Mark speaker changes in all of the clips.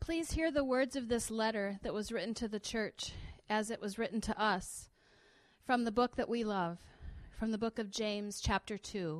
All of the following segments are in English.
Speaker 1: Please hear the words of this letter that was written to the church as it was written to us from the book that we love, from the book of James, chapter 2.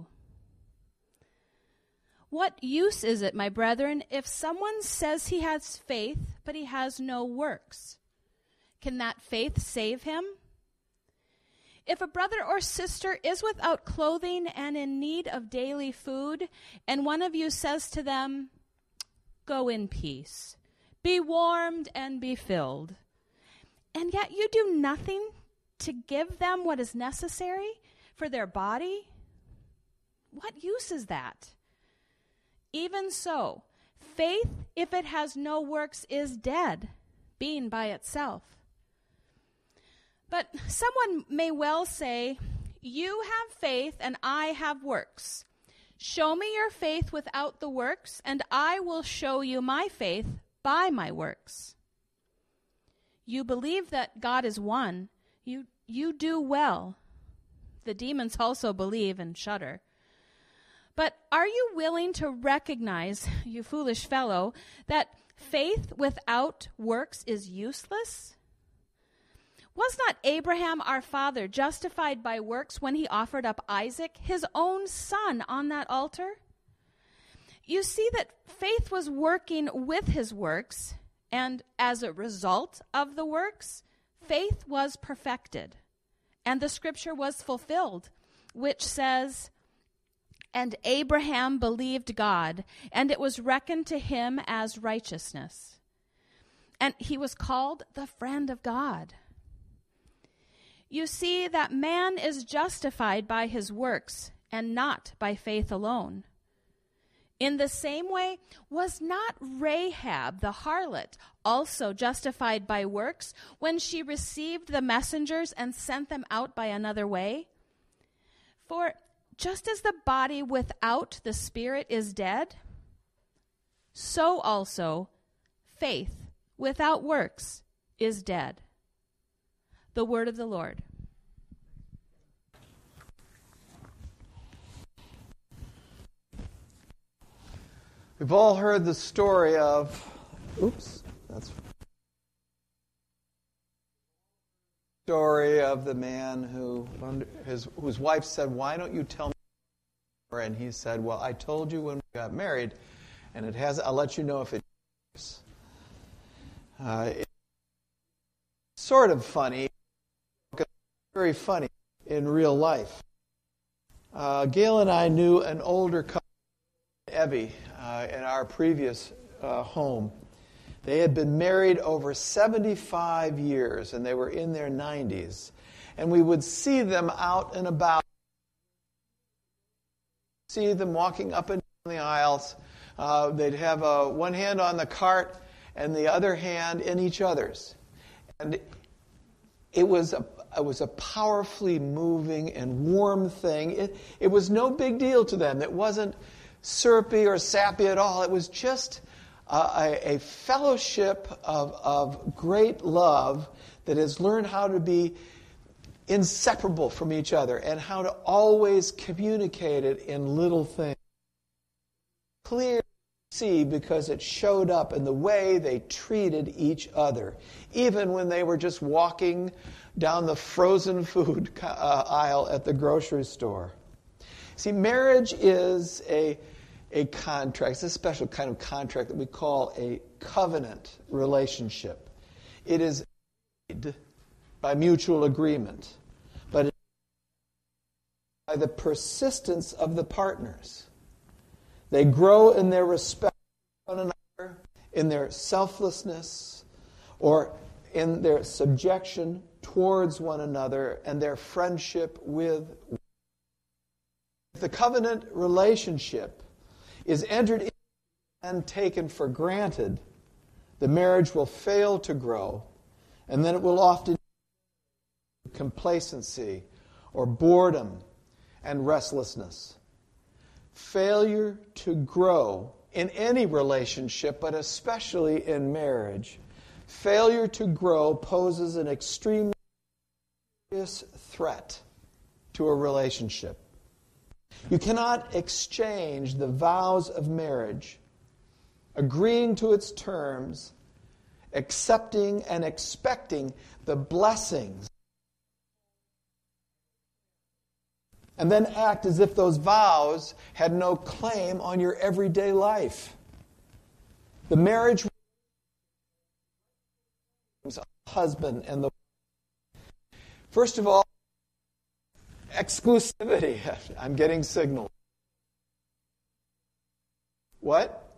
Speaker 1: What use is it, my brethren, if someone says he has faith, but he has no works? Can that faith save him? If a brother or sister is without clothing and in need of daily food, and one of you says to them, "Go in peace, be warmed and be filled," and yet you do nothing to give them what is necessary for their body, what use is that? Even so, faith, if it has no works, is dead, being by itself. But someone may well say, "You have faith and I have works. Show me your faith without the works, and I will show you my faith by my works." You believe that God is one. You do well. The demons also believe and shudder. But are you willing to recognize, you foolish fellow, that faith without works is useless? Was not Abraham our father justified by works when he offered up Isaac, his own son, on that altar? You see that faith was working with his works, and as a result of the works, faith was perfected, and the scripture was fulfilled, which says, "And Abraham believed God, and it was reckoned to him as righteousness. And he was called the friend of God." You see that man is justified by his works, and not by faith alone. In the same way, was not Rahab the harlot also justified by works when she received the messengers and sent them out by another way? For just as the body without the spirit is dead, so also faith without works is dead. The word of the Lord.
Speaker 2: We've all heard the story of, the man whose wife said, "Why don't you tell me?" And he said, "Well, I told you when we got married, and I'll let you know if it is." It's sort of funny, very funny in real life. Gail and I knew an older couple, Evie, in our previous home. They had been married over 75 years, and they were in their 90s. And we would see them out and about, see them walking up and down the aisles. They'd have one hand on the cart and the other hand in each other's. And it was a powerfully moving and warm thing. It was no big deal to them. It wasn't syrupy or sappy at all. It was just a fellowship of great love that has learned how to be inseparable from each other and how to always communicate it in little things. Clear to see because it showed up in the way they treated each other, even when they were just walking down the frozen food aisle at the grocery store. See, marriage is a contract. It's a special kind of contract that we call a covenant relationship. It is made by mutual agreement, but by the persistence of the partners. They grow in their respect for one another, in their selflessness, or in their subjection towards one another and their friendship with one another. If the covenant relationship is entered into and taken for granted, the marriage will fail to grow, and then it will often lead to complacency or boredom and restlessness. Failure to grow in any relationship, but especially in marriage, failure to grow poses an extremely serious threat to a relationship. You cannot exchange the vows of marriage, agreeing to its terms, accepting and expecting the blessings. And then act as if those vows had no claim on your everyday life. The marriage husband and the first of all, exclusivity. I'm getting signals. What?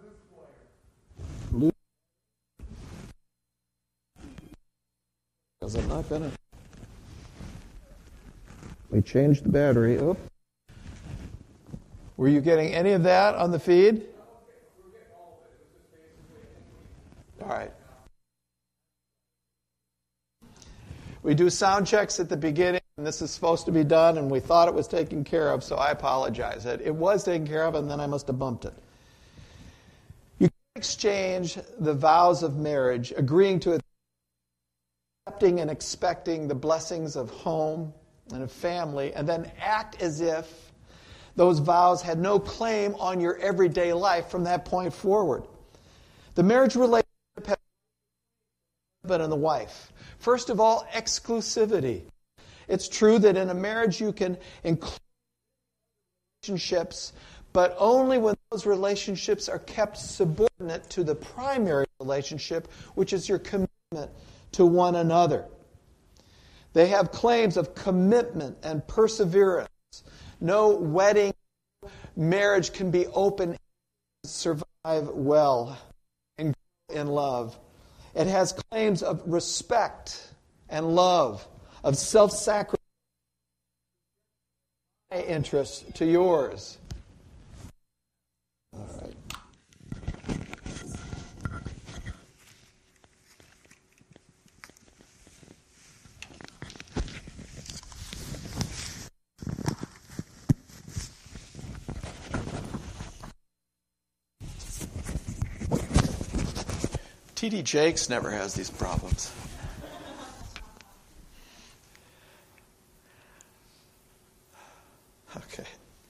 Speaker 2: Because I'm not going to. We changed the battery. Oop. Were you getting any of that on the feed? All right. We do sound checks at the beginning, and this is supposed to be done, and we thought it was taken care of, so I apologize. It was taken care of, and then I must have bumped it. You can exchange the vows of marriage, agreeing to it, accepting and expecting the blessings of home and of family, and then act as if those vows had no claim on your everyday life from that point forward. The marriage relationship has the husband and the wife. First of all, exclusivity. It's true that in a marriage you can include relationships, but only when those relationships are kept subordinate to the primary relationship, which is your commitment to one another. They have claims of commitment and perseverance. No wedding, marriage can be open and survive well and grow in love. It has claims of respect and love, of self-sacrifice, my interest to yours. All right. T.D. Jakes never has these problems. Okay.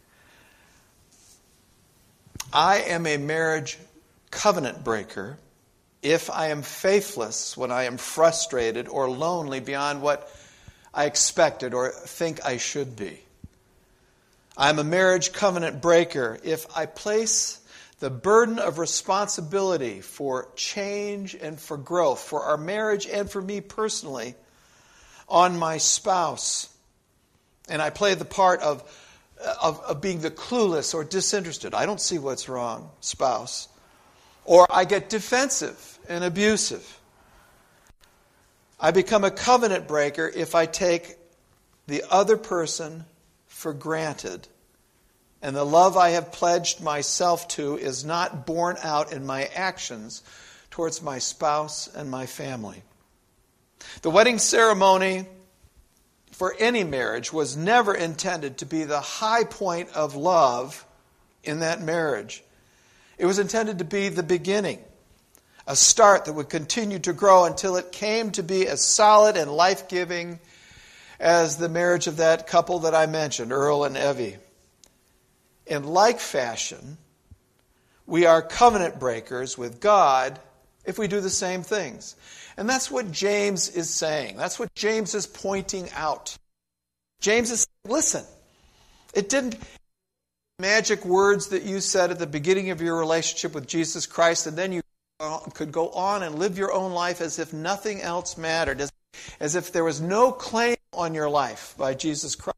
Speaker 2: I am a marriage covenant breaker if I am faithless when I am frustrated or lonely beyond what I expected or think I should be. I'm a marriage covenant breaker if I place the burden of responsibility for change and for growth, for our marriage and for me personally, on my spouse. And I play the part of being the clueless or disinterested. I don't see what's wrong, spouse. Or I get defensive and abusive. I become a covenant breaker if I take the other person for granted, and the love I have pledged myself to is not borne out in my actions towards my spouse and my family. The wedding ceremony for any marriage was never intended to be the high point of love in that marriage. It was intended to be the beginning, a start that would continue to grow until it came to be as solid and life-giving as the marriage of that couple that I mentioned, Earl and Evie. In like fashion, we are covenant breakers with God if we do the same things. And that's what James is saying. That's what James is pointing out. James is saying, listen, it didn't magic words that you said at the beginning of your relationship with Jesus Christ, and then you could go on and live your own life as if nothing else mattered, as if there was no claim on your life by Jesus Christ.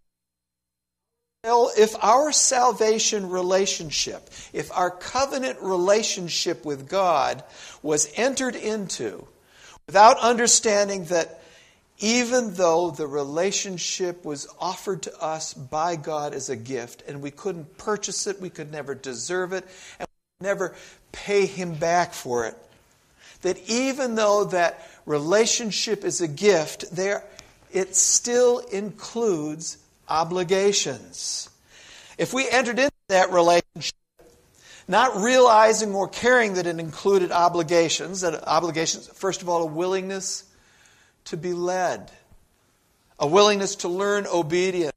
Speaker 2: If our salvation relationship, if our covenant relationship with God was entered into without understanding that even though the relationship was offered to us by God as a gift and we couldn't purchase it, we could never deserve it, and we could never pay Him back for it, that even though that relationship is a gift, it still includes obligations. If we entered into that relationship not realizing or caring that it included obligations, first of all, a willingness to be led, a willingness to learn obedience,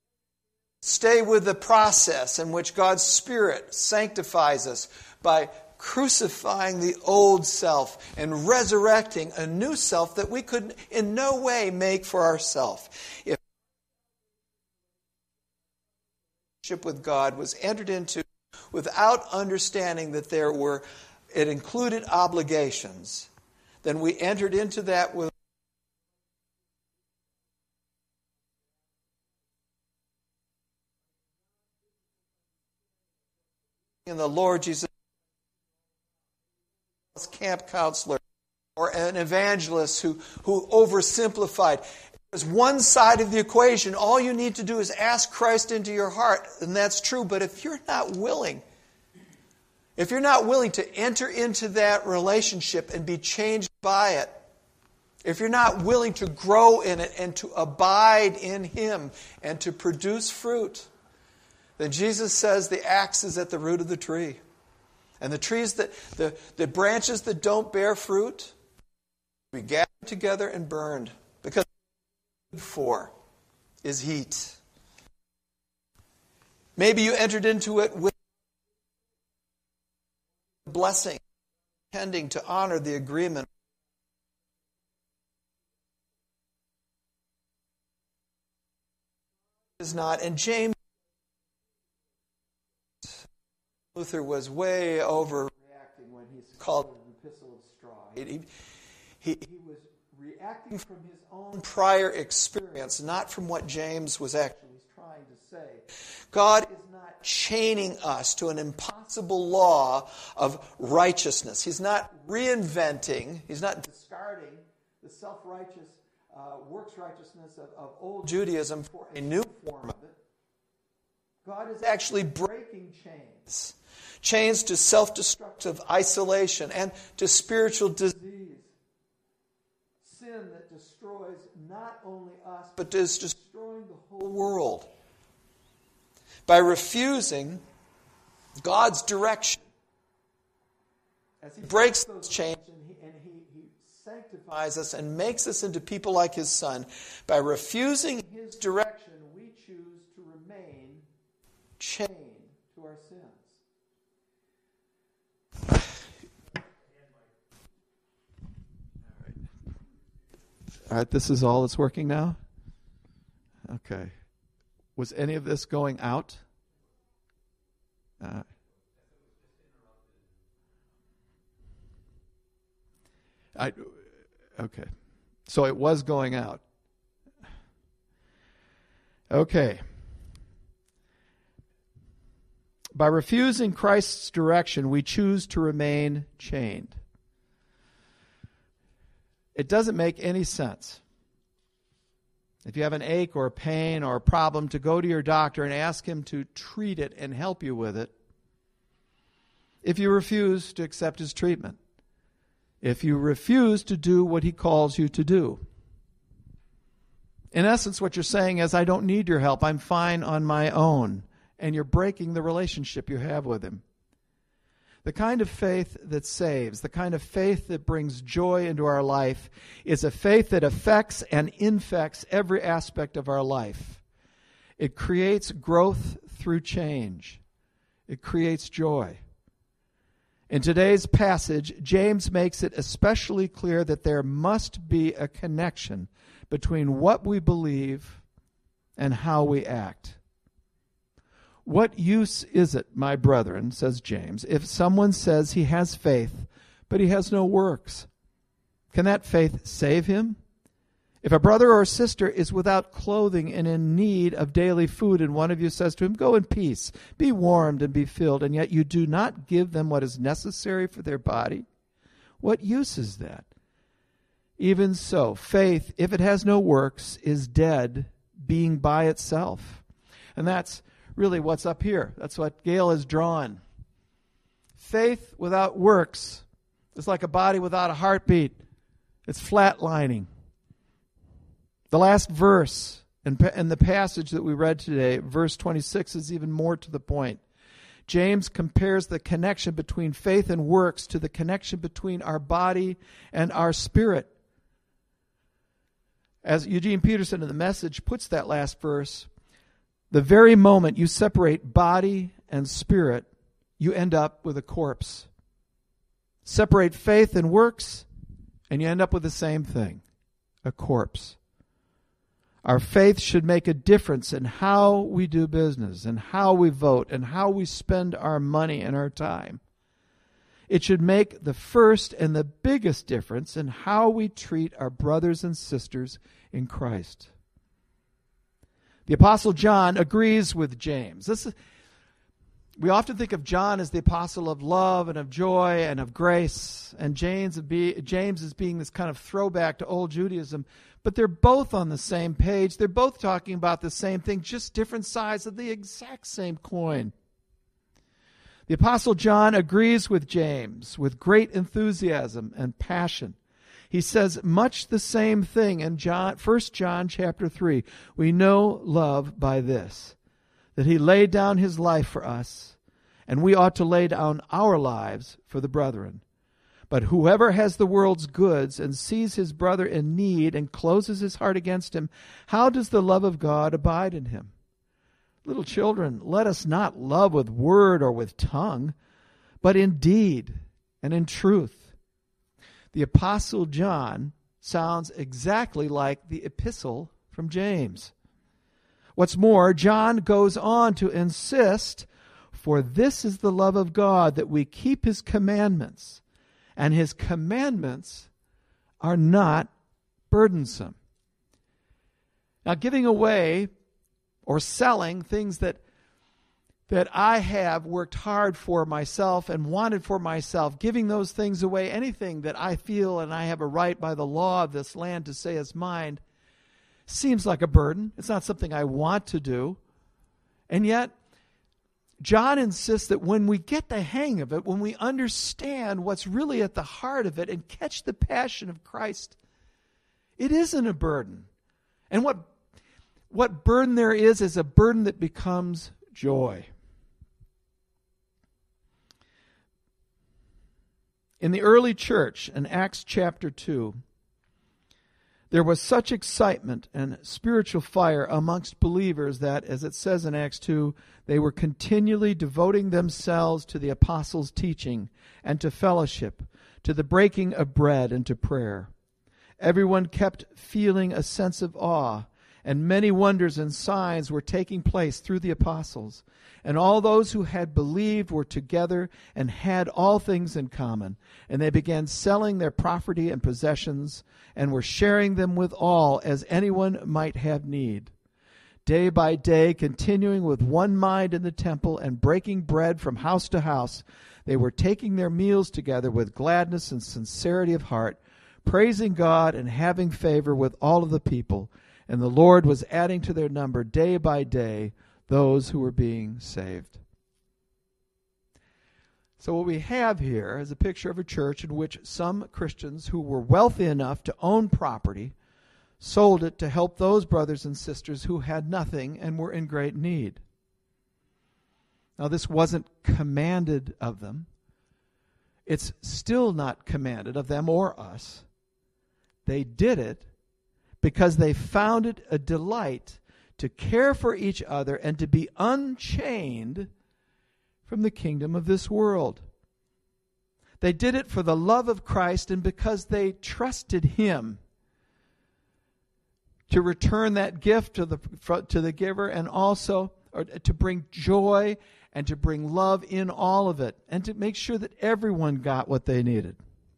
Speaker 2: stay with the process in which God's Spirit sanctifies us by crucifying the old self and resurrecting a new self that we could in no way make for ourselves. If relationship with God was entered into without understanding that it included obligations, then we entered into that with in the Lord Jesus, camp counselor or an evangelist who oversimplified. There's one side of the equation. All you need to do is ask Christ into your heart, and that's true. But if you're not willing to enter into that relationship and be changed by it, if you're not willing to grow in it and to abide in Him and to produce fruit, then Jesus says the axe is at the root of the tree. And the trees the branches that don't bear fruit, we gather together and burned. Because for is heat. Maybe you entered into it with blessing, intending to honor the agreement. Is not, and James Luther was way overreacting when he called it an epistle of straw. He was reacting from his own prior experience, not from what James was actually trying to say. God is not chaining us to an impossible law of righteousness. He's not reinventing, He's not discarding the self-righteous, works righteousness of old Judaism for a new form of it. God is actually breaking chains. Chains to self-destructive isolation and to spiritual disease. Sin that destroys not only us, but is destroying the whole world. By refusing God's direction, as He breaks those chains and he sanctifies us and makes us into people like His Son, by refusing His direction, we choose to remain chained to our sins. All right, this is all that's working now? Okay. Was any of this going out? Okay. So it was going out. Okay. By refusing Christ's direction, we choose to remain chained. It doesn't make any sense. If you have an ache or a pain or a problem, to go to your doctor and ask him to treat it and help you with it, if you refuse to accept his treatment, if you refuse to do what he calls you to do. In essence, what you're saying is, I don't need your help. I'm fine on my own. And you're breaking the relationship you have with him. The kind of faith that saves, the kind of faith that brings joy into our life, is a faith that affects and infects every aspect of our life. It creates growth through change. It creates joy. In today's passage, James makes it especially clear that there must be a connection between what we believe and how we act. What use is it, my brethren, says James, if someone says he has faith, but he has no works? Can that faith save him? If a brother or sister is without clothing and in need of daily food, and one of you says to him, go in peace, be warmed and be filled, and yet you do not give them what is necessary for their body, what use is that? Even so, faith, if it has no works, is dead, being by itself. And that's really what's up here. That's what Gail has drawn. Faith without works is like a body without a heartbeat. It's flatlining. The last verse in the passage that we read today, verse 26, is even more to the point. James compares the connection between faith and works to the connection between our body and our spirit. As Eugene Peterson in The Message puts that last verse, the very moment you separate body and spirit, you end up with a corpse.
Speaker 3: Separate faith and works, and you end up with the same thing, a corpse. Our faith should make a difference in how we do business and how we vote and how we spend our money and our time. It should make the first and the biggest difference in how we treat our brothers and sisters in Christ. The Apostle John agrees with James. We often think of John as the apostle of love and of joy and of grace, and James as being this kind of throwback to old Judaism. But they're both on the same page. They're both talking about the same thing, just different sides of the exact same coin. The Apostle John agrees with James with great enthusiasm and passion. He says much the same thing in 1 John chapter 3. We know love by this, that he laid down his life for us, and we ought to lay down our lives for the brethren. But whoever has the world's goods and sees his brother in need and closes his heart against him, how does the love of God abide in him? Little children, let us not love with word or with tongue, but in deed and in truth. The Apostle John sounds exactly like the epistle from James. What's more, John goes on to insist, for this is the love of God, that we keep his commandments, and his commandments are not burdensome. Now, giving away or selling things that I have worked hard for myself and wanted for myself, giving those things away, anything that I feel and I have a right by the law of this land to say is mine, seems like a burden. It's not something I want to do. And yet, John insists that when we get the hang of it, when we understand what's really at the heart of it and catch the passion of Christ, it isn't a burden. And what burden there is a burden that becomes joy. In the early church, in Acts chapter 2, there was such excitement and spiritual fire amongst believers that, as it says in Acts 2, they were continually devoting themselves to the apostles' teaching and to fellowship, to the breaking of bread and to prayer. Everyone kept feeling a sense of awe, and many wonders and signs were taking place through the apostles. And all those who had believed were together and had all things in common. And they began selling their property and possessions and were sharing them with all as anyone might have need. Day by day, continuing with one mind in the temple and breaking bread from house to house, they were taking their meals together with gladness and sincerity of heart, praising God and having favor with all of the people. And the Lord was adding to their number day by day those who were being saved. So what we have here is a picture of a church in which some Christians who were wealthy enough to own property sold it to help those brothers and sisters who had nothing and were in great need. Now, this wasn't commanded of them. It's still not commanded of them or us. They did it because they found it a delight to care for each other and to be unchained from the kingdom of this world. They did it for the love of Christ and because they trusted him to return that gift to the giver, and also to bring joy and to bring love in all of it, and to make sure that everyone got what they needed.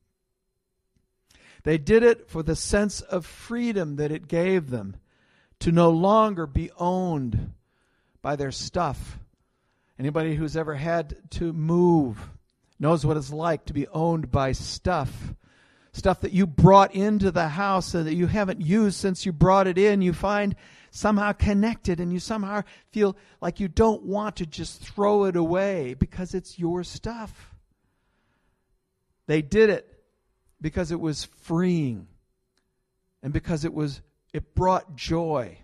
Speaker 3: They did it for the sense of freedom that it gave them, to no longer be owned by their stuff. Anybody who's ever had to move knows what it's like to be owned by stuff. Stuff that you brought into the house and that you haven't used since you brought it in. You find somehow connected, and you somehow feel like you don't want to just throw it away because it's your stuff. They did it because it was freeing and because it brought joy.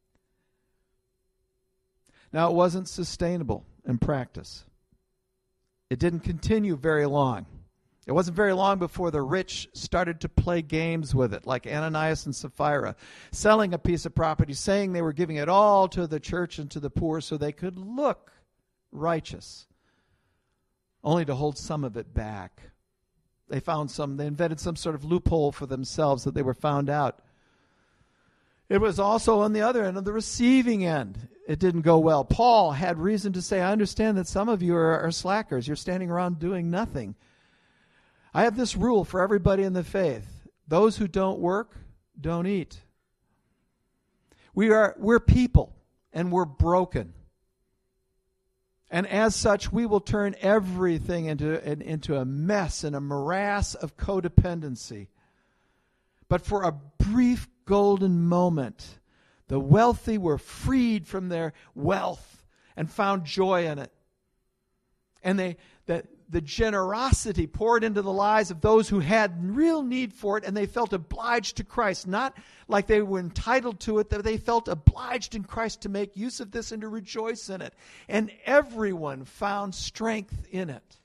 Speaker 3: Now, it wasn't sustainable in practice. It didn't continue very long. It wasn't very long before the rich started to play games with it, like Ananias and Sapphira, selling a piece of property, saying they were giving it all to the church and to the poor so they could look righteous, only to hold some of it back. They invented some sort of loophole for themselves that they were found out. It was also on the other end, of the receiving end. It didn't go well. Paul had reason to say, I understand that some of you are slackers. You're standing around doing nothing. I have this rule for everybody in the faith. Those who don't work, don't eat. We're people, and we're broken. And as such, we will turn everything into a mess and a morass of codependency. But for a brief golden moment, the wealthy were freed from their wealth and found joy in it. And the generosity poured into the lives of those who had real need for it, and they felt obliged to Christ. Not like they were entitled to it, that they felt obliged in Christ to make use of this and to rejoice in it. And everyone found strength in it.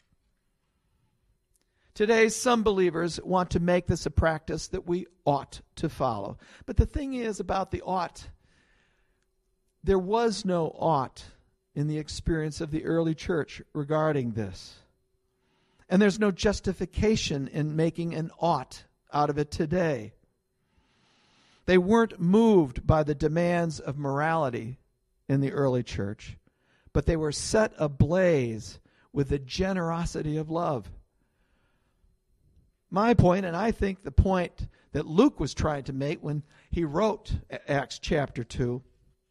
Speaker 3: Today, some believers want to make this a practice that we ought to follow. But the thing is about the ought, there was no ought in the experience of the early church regarding this. And there's no justification in making an ought out of it today. They weren't moved by the demands of morality in the early church, but they were set ablaze with the generosity of love. My point, and I think the point that Luke was trying to make when he wrote Acts chapter 2,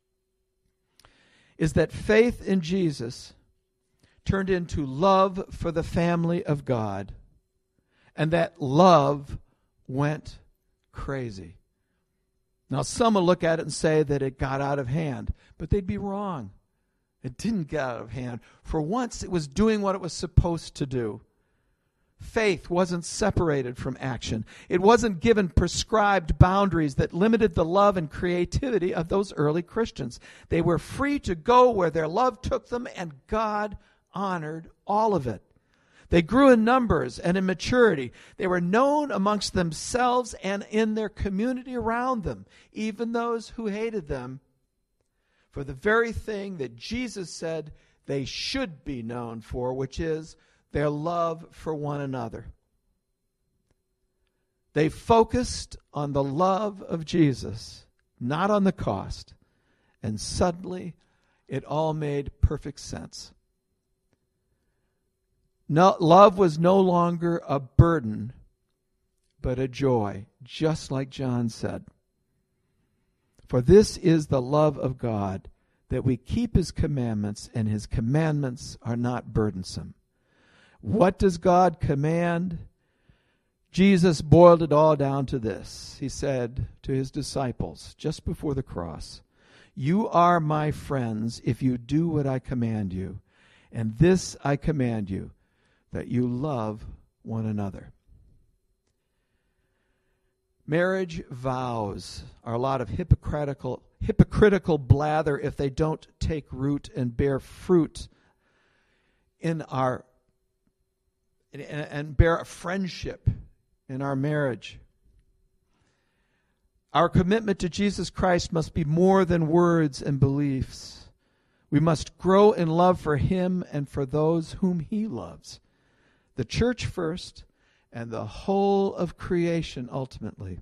Speaker 3: is that faith in Jesus turned into love for the family of God, and that love went crazy. Now, some will look at it and say that it got out of hand, but they'd be wrong. It didn't get out of hand. For once, it was doing what it was supposed to do. Faith wasn't separated from action. It wasn't given prescribed boundaries that limited the love and creativity of those early Christians. They were free to go where their love took them, and God honored all of it. They grew in numbers and in maturity. They were known amongst themselves and in their community around them, even those who hated them, for the very thing that Jesus said they should be known for, which is their love for one another. They focused on the love of Jesus, not on the cost, and suddenly it all made perfect sense. No, love was no longer a burden, but a joy, just like John said. For this is the love of God, that we keep his commandments, and his commandments are not burdensome. What does God command? Jesus boiled it all down to this. He said to his disciples just before the cross, "You are my friends if you do what I command you. And this I command you, that you love one another." Marriage vows are a lot of hypocritical blather if they don't take root and bear fruit in our and bear a friendship in our marriage. Our commitment to Jesus Christ must be more than words and beliefs. We must grow in love for him and for those whom he loves. The church first, and the whole of creation ultimately.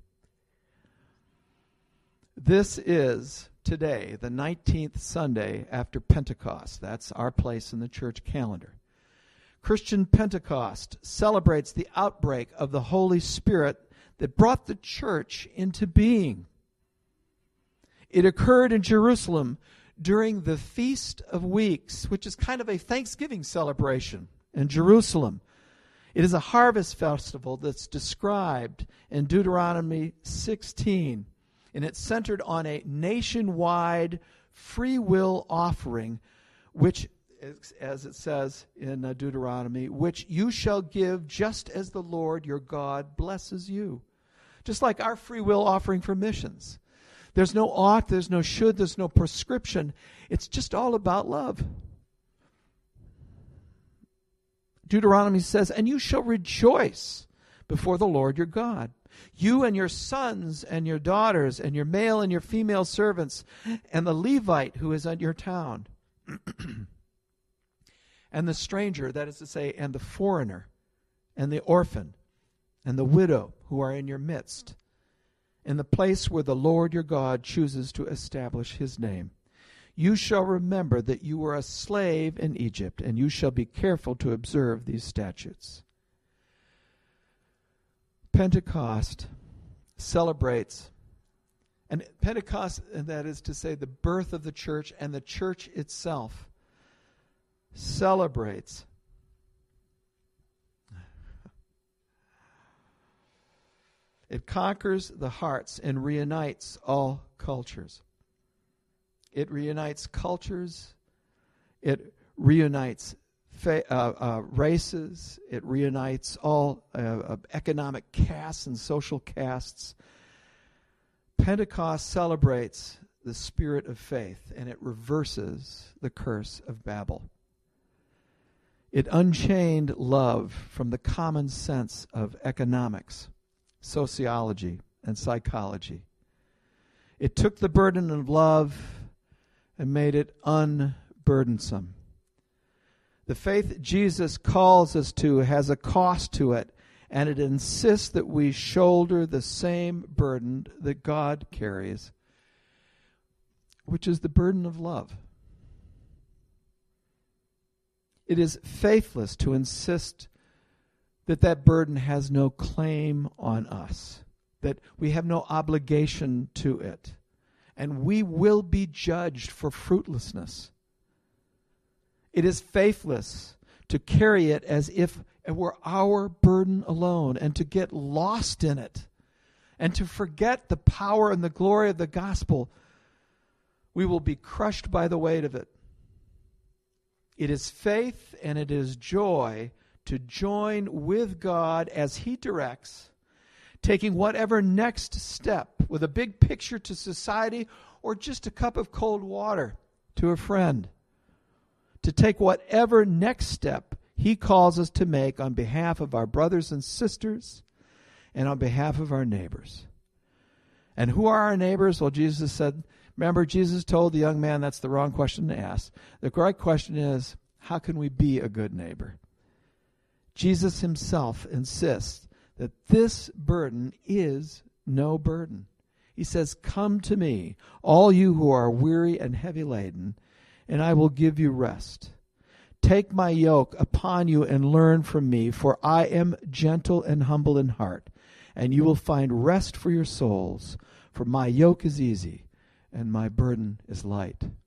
Speaker 3: This is today, the 19th Sunday after Pentecost. That's our place in the church calendar. Christian Pentecost celebrates the outbreak of the Holy Spirit that brought the church into being. It occurred in Jerusalem during the Feast of Weeks, which is kind of a Thanksgiving celebration in Jerusalem. It is a harvest festival that's described in Deuteronomy 16, and it's centered on a nationwide free will offering, which, as it says in Deuteronomy, which you shall give just as the Lord your God blesses you. Just like our free will offering for missions. There's no ought, there's no should, there's no prescription. It's just all about love. Deuteronomy says, "And you shall rejoice before the Lord your God, you and your sons and your daughters and your male and your female servants and the Levite who is in your town." And the stranger, that is to say, and the foreigner, and the orphan, and the widow who are in your midst, in the place where the Lord your God chooses to establish his name. You shall remember that you were a slave in Egypt, and you shall be careful to observe these statutes. Pentecost celebrates, and Pentecost, and that is to say the birth of the church, and the church itself celebrates it conquers the hearts and reunites all cultures. It reunites cultures. It reunites races. It reunites all economic castes and social castes. Pentecost celebrates the spirit of faith, and it reverses the curse of Babel. It unchained love from the common sense of economics, sociology, and psychology. It took the burden of love and made it unburdensome. The faith Jesus calls us to has a cost to it, and it insists that we shoulder the same burden that God carries, which is the burden of love. It is faithless to insist that that burden has no claim on us, that we have no obligation to it, and we will be judged for fruitlessness. It is faithless to carry it as if it were our burden alone, and to get lost in it, and to forget the power and the glory of the gospel. We will be crushed by the weight of it. It is faith and it is joy to join with God as he directs, taking whatever next step, with a big picture to society or just a cup of cold water to a friend, to take whatever next step he calls us to make on behalf of our brothers and sisters and on behalf of our neighbors. And who are our neighbors? Well, Jesus said, remember, Jesus told the young man that's the wrong question to ask. The right question is, how can we be a good neighbor? Jesus himself insists that this burden is no burden. He says, come to me, all you who are weary and heavy laden, and I will give you rest. Take my yoke upon you and learn from me, for I am gentle and humble in heart, and you will find rest for your souls, for my yoke is easy and my burden is light. I'm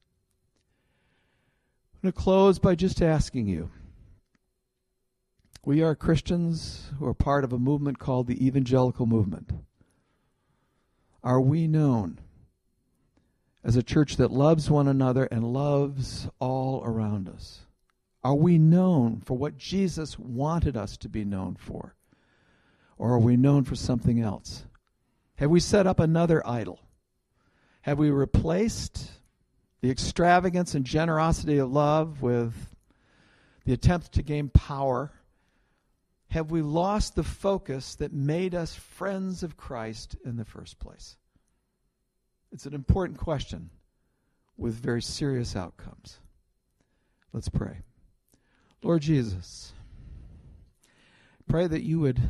Speaker 3: going to close by just asking you. We are Christians who are part of a movement called the Evangelical Movement. Are we known as a church that loves one another and loves all around us? Are we known for what Jesus wanted us to be known for? Or are we known for something else? Have we set up another idol? Have we replaced the extravagance and generosity of love with the attempt to gain power? Have we lost the focus that made us friends of Christ in the first place? It's an important question with very serious outcomes. Let's pray. Lord Jesus, pray that you would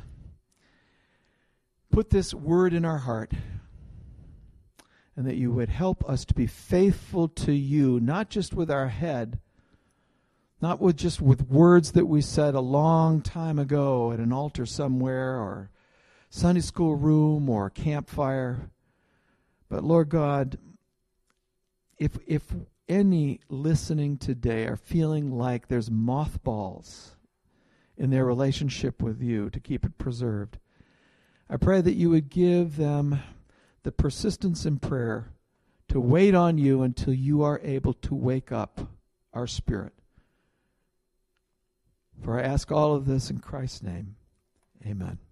Speaker 3: put this word in our heart, and that you would help us to be faithful to you, not just with our head, not with just with words that we said a long time ago at an altar somewhere or Sunday school room or campfire. But Lord God, if any listening today are feeling like there's mothballs in their relationship with you to keep it preserved, I pray that you would give them the persistence in prayer to wait on you until you are able to wake up our spirit. For I ask all of this in Christ's name. Amen.